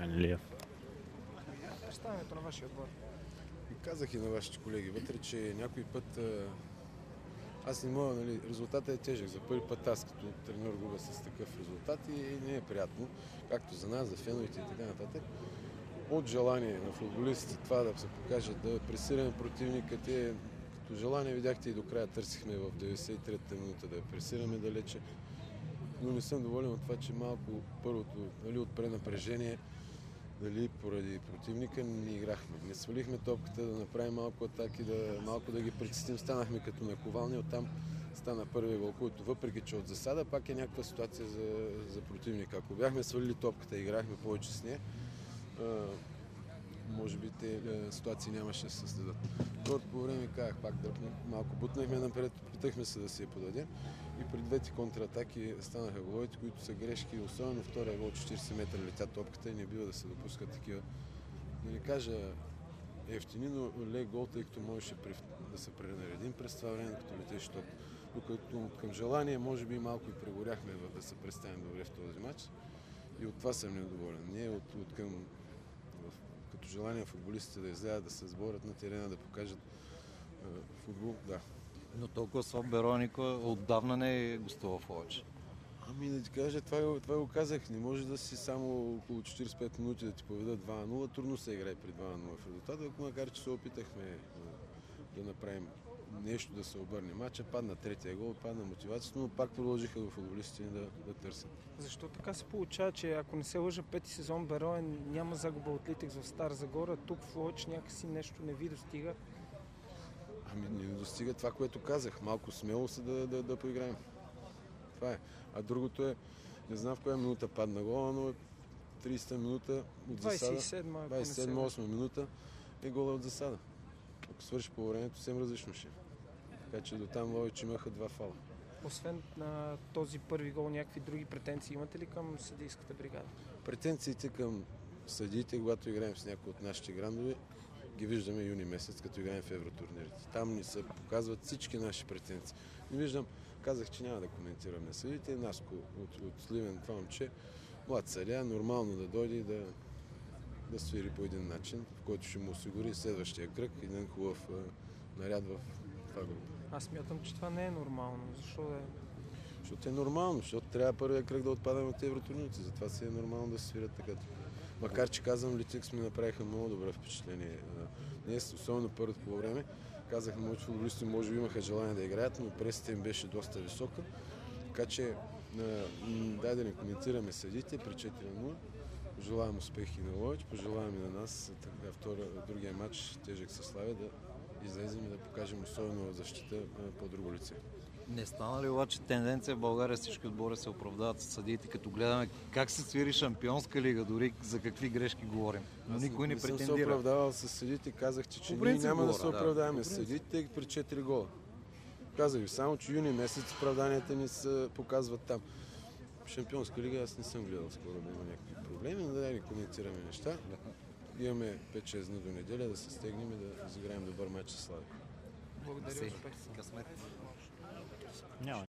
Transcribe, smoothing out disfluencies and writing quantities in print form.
Анелиев. Представянето на вашия отбор. Казах и на вашите колеги вътре, че някой път аз не мога, нали, резултатът е тежък. За първи път аз като треньор губа с такъв резултат и не е приятно, както за нас, за феновете и така нататък. От желание на футболистите това да се покажат, да пресираме противника, те като желание видяхте и до края търсихме в 93-та минута да пресираме далече. Но не съм доволен от това, че малко първото, нали, от пренапрежение, дали поради противника не играхме. Не свалихме топката да направим малко атаки, малко да ги притесним. Станахме като наковални, оттам стана първия гол, който въпреки че от засада пак е някаква ситуация за противника. Ако бяхме свалили топката и играхме повече с нея, може би те ситуации нямаше да се създадат. Второто по време казах, пак дръпнем, малко бутнахме напред, опитахме се да си я подадем и при двете контратаки станаха головете, които са грешки, особено втория гол 40 метра летя топката и не бива да се допускат такива, да не кажа ефтини, но лек гол, тъй като можеше да се пренаредим през това време, като летеше топ. Докато към желание, може би малко и прегоряхме да се представим добре в този матч и от това съм недоволен. Не от към като желание футболистите да излязат, да се сборят на терена, да покажат футбол, да. Но толкова слаб Бероя отдавна не е гостувал в Ловеч. Ами да ти кажа, това го казах. Не може да си само около 45 минути да ти поведат 2-0. Трудно се играе при 2-0 в резултата, макар че се опитахме да направим нещо, да се обърне матча. Падна третия гол, падна мотивацията, но пак продължиха до футболистите да търсят. Защо така се получава, че ако не се лъжа пети сезон Бероя няма загуба от Литекс в Стара Загора, тук в Ловеч някакси нещо не ви достига? Ами не достига това, което казах. Малко смело се да поиграем. Това е. А другото е, не знам в коя минута падна гола, но 30-та минута от засада. 27-8 минута е гола от засада. Ако свърши по времето, съвсем различно ще. Така че до там Ловеч имаха 2 фала. Освен на този първи гол, някакви други претенции имате ли към съдийската бригада? Претенциите към съдиите, когато играем с някои от нашите грандове, ги виждаме юни месец, като играем в евротурнирите. Там ни се показват всички наши претенции. Не виждам, казах, че няма да коментирам на съдите. Наско от Сливен, това момче, млад съдия, нормално да дойде и да свири по един начин, в който ще му осигури следващия кръг, един хубав наряд в това група. Аз смятам, че това не е нормално. Защо да е? Защото е нормално, защото трябва първия кръг да отпадаме от евротурници. Затова си е нормално да се свирят така. Макар че казвам, Литекс ми направиха много добре впечатление. Днес, особено първото по време, казах, моите футболисти може би имаха желание да играят, но пресата им беше доста висока. Така че дай да не коментираме съдите при 4-0. Пожелавам успехи на Ловеч, пожелавам и на нас другия матч тежък със Славия да излезем и да покажем особено в защита по-друго лице. Не стана ли обаче тенденция в България всички отбори се оправдават с съдиите, като гледаме как се свири Шампионска лига, дори за какви грешки говорим. Но никой не претендира. Не съм се оправдавал с съдиите, казах, че ние няма да се оправдаваме с съдиите при 4 гола. Казах ви само, че юни месец оправданията ни се показват там. В Шампионска лига аз не съм гледал скоро да има някакви проблеми, но да не коментираме неща. Имаме 5-6 дни до неделя да се стегнем и да изиграем добър матч с Славия. Благодаря. Късмет. Няма.